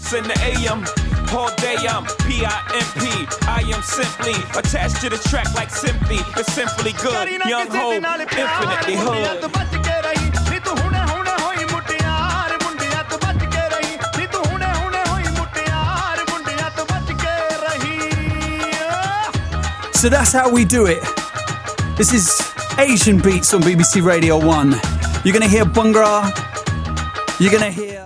beats in the AM. All day I'm P-I-M-P. I am simply attached to the track like simply. It's simply good. Young Ho, infinitely hood. So that's how we do it. This is Asian Beats on BBC Radio 1. You're going to hear Bhangra. You're going to hear